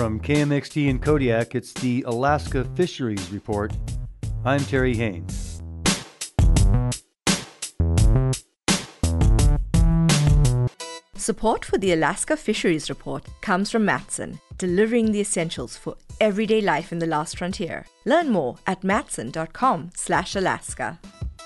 From KMXT in Kodiak, it's the Alaska Fisheries Report. I'm Terry Haynes. Support for the Alaska Fisheries Report comes from Matson, delivering the essentials for everyday life in the last frontier. Learn more at matson.com/Alaska.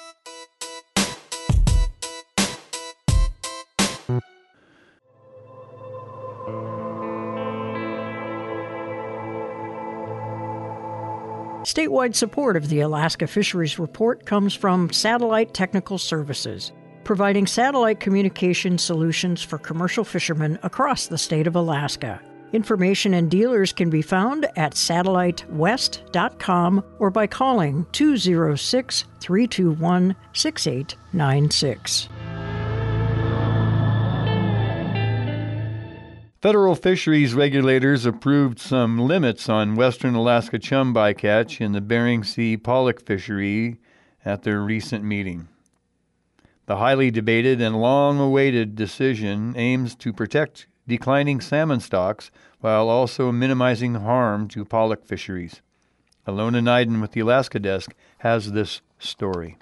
Statewide support of the Alaska Fisheries Report comes from Satellite Technical Services, providing satellite communication solutions for commercial fishermen across the state of Alaska. Information and dealers can be found at satellitewest.com or by calling 206-321-6896. Federal fisheries regulators approved some limits on western Alaska chum bycatch in the Bering Sea pollock fishery at their recent meeting. The highly debated and long-awaited decision aims to protect declining salmon stocks while also minimizing harm to pollock fisheries. Alona Neiden with the Alaska Desk has this story.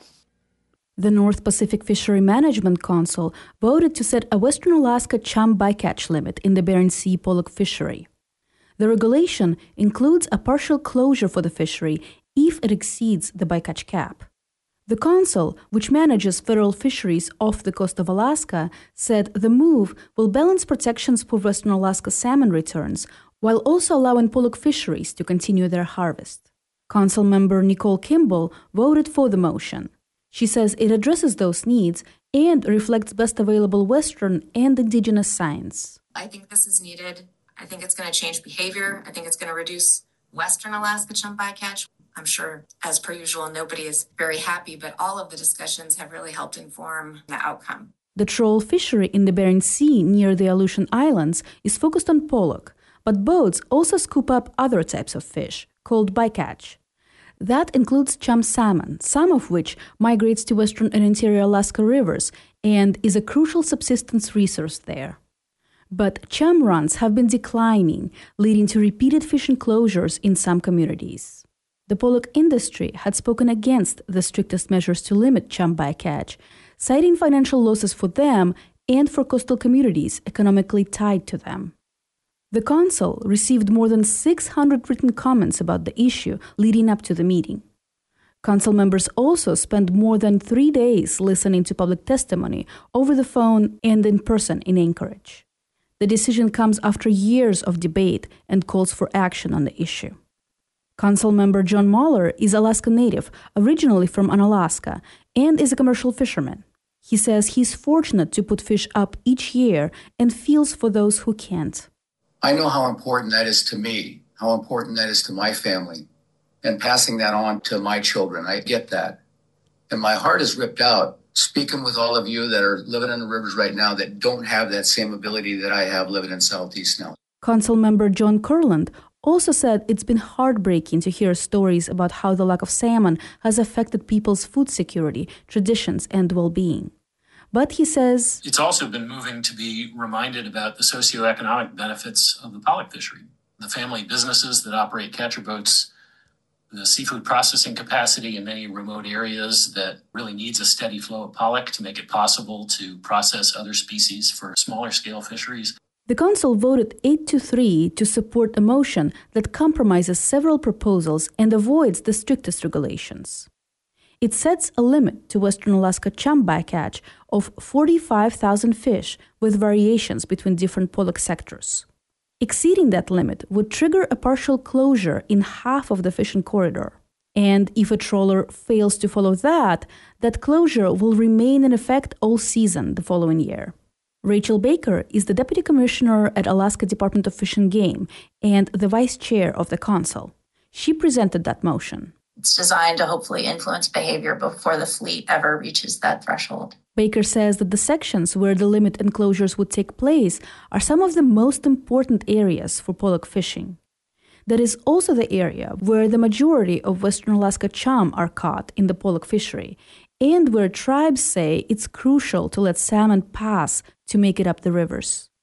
The North Pacific Fishery Management Council voted to set a Western Alaska chum bycatch limit in the Bering Sea pollock fishery. The regulation includes a partial closure for the fishery if it exceeds the bycatch cap. The council, which manages federal fisheries off the coast of Alaska, said the move will balance protections for Western Alaska salmon returns while also allowing pollock fisheries to continue their harvest. Council member Nicole Kimball voted for the motion. She says it addresses those needs and reflects best available Western and Indigenous science. I think this is needed. I think it's going to change behavior. I think it's going to reduce Western Alaska chum bycatch. I'm sure, as per usual, nobody is very happy, but all of the discussions have really helped inform the outcome. The troll fishery in the Bering Sea near the Aleutian Islands is focused on pollock, but boats also scoop up other types of fish, called bycatch. That includes chum salmon, some of which migrates to western and interior Alaska rivers and is a crucial subsistence resource there. But chum runs have been declining, leading to repeated fishing closures in some communities. The pollock industry had spoken against the strictest measures to limit chum bycatch, citing financial losses for them and for coastal communities economically tied to them. The council received more than 600 written comments about the issue leading up to the meeting. Council members also spent more than 3 days listening to public testimony over the phone and in person in Anchorage. The decision comes after years of debate and calls for action on the issue. Council member John Mahler is Alaska native, originally from Unalaska, and is a commercial fisherman. He says he's fortunate to put fish up each year and feels for those who can't. I know how important that is to me, how important that is to my family, and passing that on to my children. I get that. And my heart is ripped out speaking with all of you that are living in the rivers right now that don't have that same ability that I have living in Southeast now. Council member John Kurland also said it's been heartbreaking to hear stories about how the lack of salmon has affected people's food security, traditions, and well-being. But he says it's also been moving to be reminded about the socioeconomic benefits of the pollock fishery, the family businesses that operate catcher boats, the seafood processing capacity in many remote areas that really needs a steady flow of pollock to make it possible to process other species for smaller scale fisheries. The council voted 8-3 to support a motion that compromises several proposals and avoids the strictest regulations. It sets a limit to Western Alaska chum bycatch of 45,000 fish with variations between different pollock sectors. Exceeding that limit would trigger a partial closure in half of the fishing corridor. And if a trawler fails to follow that closure will remain in effect all season the following year. Rachel Baker is the Deputy Commissioner at Alaska Department of Fish and Game and the Vice Chair of the Council. She presented that motion. It's designed to hopefully influence behavior before the fleet ever reaches that threshold. Baker says that the sections where the limit and closures would take place are some of the most important areas for pollock fishing. That is also the area where the majority of Western Alaska chum are caught in the pollock fishery, and where tribes say it's crucial to let salmon pass to make it up the rivers.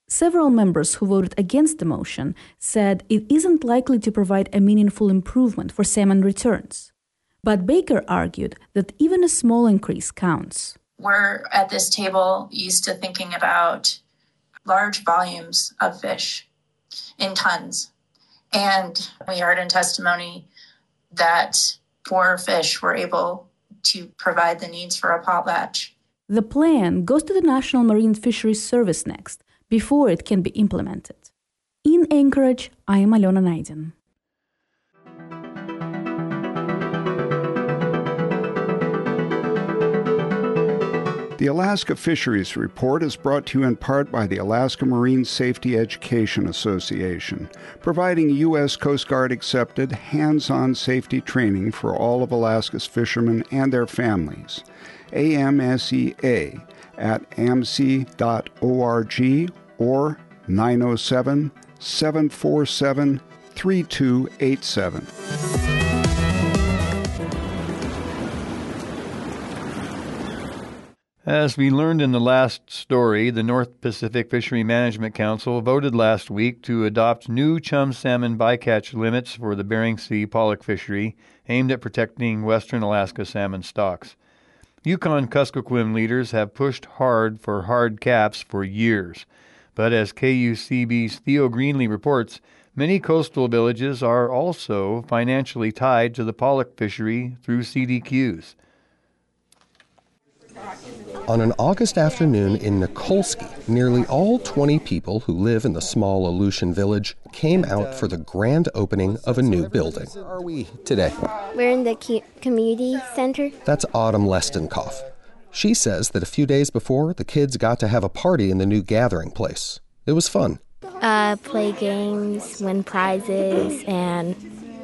Several members who voted against the motion said it isn't likely to provide a meaningful improvement for salmon returns. But Baker argued that even a small increase counts. We're at this table used to thinking about large volumes of fish in tons. And we heard in testimony that poor fish were able to provide the needs for a potlatch. The plan goes to the National Marine Fisheries Service next, before it can be implemented. In Anchorage, I am Alona Naidin. The Alaska Fisheries Report is brought to you in part by the Alaska Marine Safety Education Association, providing U.S. Coast Guard accepted hands-on safety training for all of Alaska's fishermen and their families. AMSEA at amc.org or 907-747-3287. As we learned in the last story, the North Pacific Fishery Management Council voted last week to adopt new chum salmon bycatch limits for the Bering Sea pollock fishery aimed at protecting western Alaska salmon stocks. Yukon-Kuskokwim leaders have pushed hard for hard caps for years, but as KUCB's Theo Greenlee reports, many coastal villages are also financially tied to the pollock fishery through CDQs. On an August afternoon in Nikolsky, nearly all 20 people who live in the small Aleutian village came out for the grand opening of a new building. Where are we today? We're in the community center. That's Autumn Lestenkoff. She says that a few days before, the kids got to have a party in the new gathering place. It was fun. Play games, win prizes, and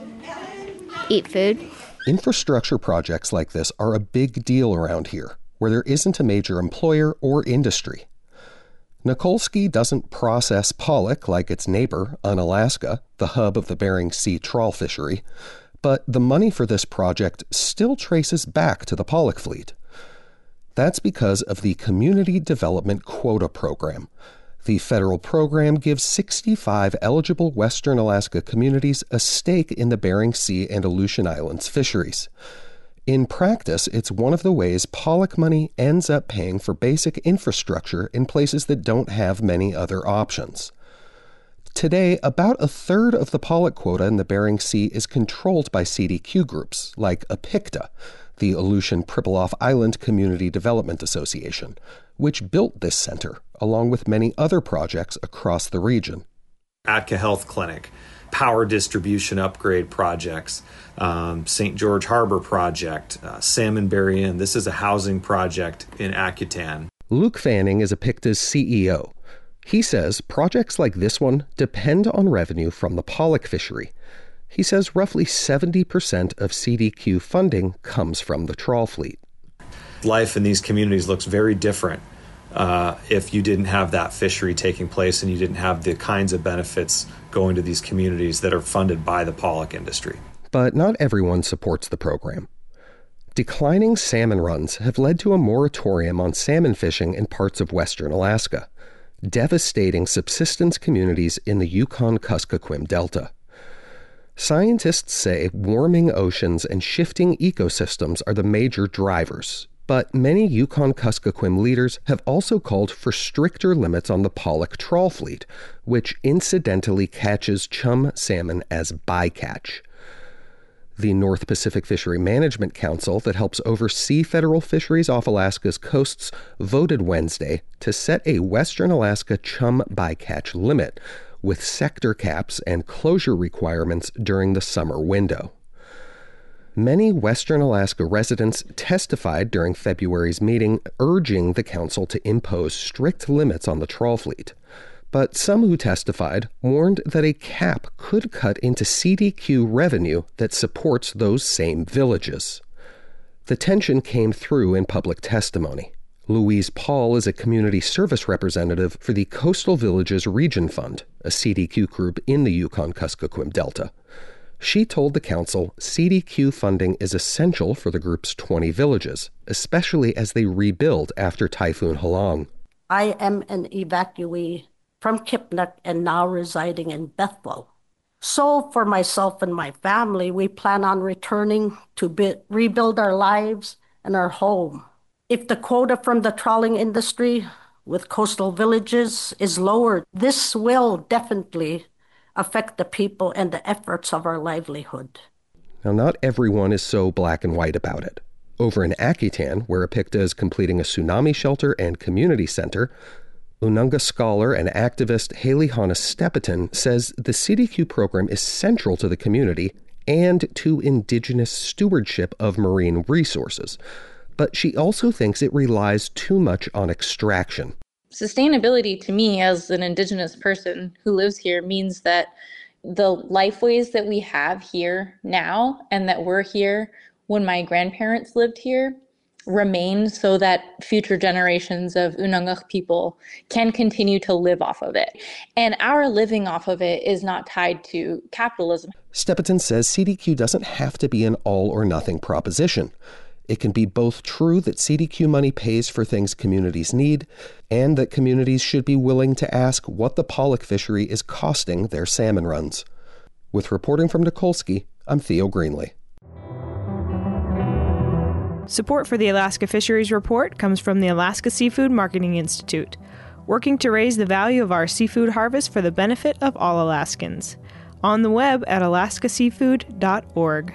eat food. Infrastructure projects like this are a big deal around here, where there isn't a major employer or industry. Nikolsky doesn't process pollock like its neighbor, Unalaska, the hub of the Bering Sea trawl fishery, but the money for this project still traces back to the pollock fleet. That's because of the Community Development Quota Program. The federal program gives 65 eligible Western Alaska communities a stake in the Bering Sea and Aleutian Islands fisheries. In practice, it's one of the ways pollock money ends up paying for basic infrastructure in places that don't have many other options. Today, about a third of the pollock quota in the Bering Sea is controlled by CDQ groups, like APICTA, the Aleutian Pribilof Island Community Development Association, which built this center, along with many other projects across the region. Atka Health Clinic, power distribution upgrade projects, St. George Harbor project, Salmon Berry Inn. This is a housing project in Akutan. Luke Fanning is APICTA's CEO. He says projects like this one depend on revenue from the pollock fishery. He says roughly 70% of CDQ funding comes from the trawl fleet. Life in these communities looks very different if you didn't have that fishery taking place and you didn't have the kinds of benefits going to these communities that are funded by the pollock industry. But not everyone supports the program. Declining salmon runs have led to a moratorium on salmon fishing in parts of western Alaska, devastating subsistence communities in the Yukon-Kuskokwim Delta. Scientists say warming oceans and shifting ecosystems are the major drivers, but many Yukon-Kuskokwim leaders have also called for stricter limits on the pollock trawl fleet, which incidentally catches chum salmon as bycatch. The North Pacific Fishery Management Council that helps oversee federal fisheries off Alaska's coasts voted Wednesday to set a Western Alaska chum bycatch limit, with sector caps and closure requirements during the summer window. Many Western Alaska residents testified during February's meeting urging the council to impose strict limits on the trawl fleet. But some who testified warned that a cap could cut into CDQ revenue that supports those same villages. The tension came through in public testimony. Louise Paul is a community service representative for the Coastal Villages Region Fund, a CDQ group in the Yukon-Kuskokwim Delta. She told the council CDQ funding is essential for the group's 20 villages, especially as they rebuild after Typhoon Halong. I am an evacuee from Kipnuk and now residing in Bethel. So for myself and my family, we plan on returning to rebuild our lives and our home. If the quota from the trawling industry with coastal villages is lowered, this will definitely affect the people and the efforts of our livelihood. Now, not everyone is so black and white about it. Over in Akitan, where Apicta is completing a tsunami shelter and community center, Unanga scholar and activist Haley Hannes-Stepetin says the CDQ program is central to the community and to indigenous stewardship of marine resources. But she also thinks it relies too much on extraction. Sustainability to me as an indigenous person who lives here means that the lifeways that we have here now and that were here when my grandparents lived here remain so that future generations of Unangak people can continue to live off of it. And our living off of it is not tied to capitalism. Stepetin says CDQ doesn't have to be an all-or-nothing proposition. It can be both true that CDQ money pays for things communities need, and that communities should be willing to ask what the pollock fishery is costing their salmon runs. With reporting from Nikolsky, I'm Theo Greenlee. Support for the Alaska Fisheries Report comes from the Alaska Seafood Marketing Institute, working to raise the value of our seafood harvest for the benefit of all Alaskans. On the web at alaskaseafood.org.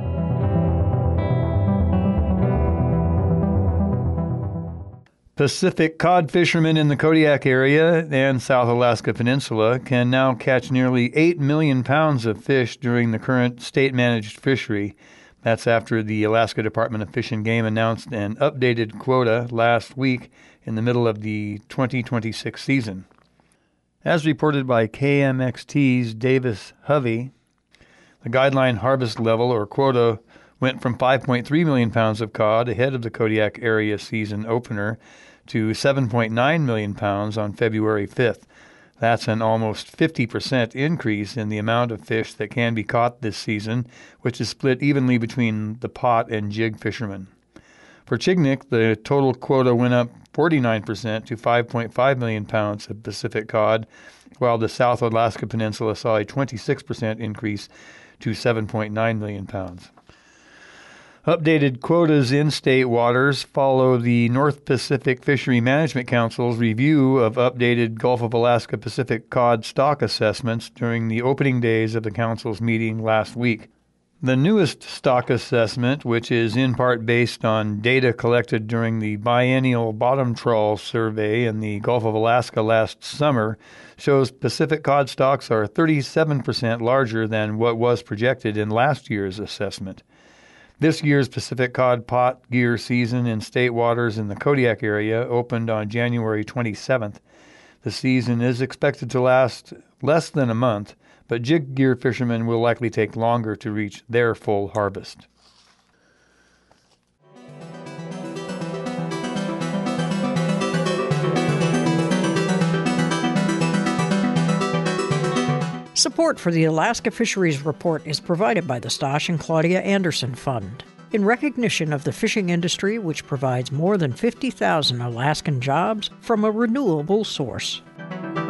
Pacific cod fishermen in the Kodiak area and South Alaska Peninsula can now catch nearly 8 million pounds of fish during the current state-managed fishery. That's after the Alaska Department of Fish and Game announced an updated quota last week in the middle of the 2026 season. As reported by KMXT's Davis Hovey, the guideline harvest level or quota went from 5.3 million pounds of cod ahead of the Kodiak area season opener to 7.9 million pounds on February 5th. That's an almost 50% increase in the amount of fish that can be caught this season, which is split evenly between the pot and jig fishermen. For Chignik, the total quota went up 49% to 5.5 million pounds of Pacific cod, while the South Alaska Peninsula saw a 26% increase to 7.9 million pounds. Updated quotas in state waters follow the North Pacific Fishery Management Council's review of updated Gulf of Alaska Pacific cod stock assessments during the opening days of the council's meeting last week. The newest stock assessment, which is in part based on data collected during the biennial bottom trawl survey in the Gulf of Alaska last summer, shows Pacific cod stocks are 37% larger than what was projected in last year's assessment. This year's Pacific cod pot gear season in state waters in the Kodiak area opened on January 27th. The season is expected to last less than a month, but jig gear fishermen will likely take longer to reach their full harvest. Support for the Alaska Fisheries Report is provided by the Stosh and Claudia Anderson Fund, in recognition of the fishing industry, which provides more than 50,000 Alaskan jobs from a renewable source.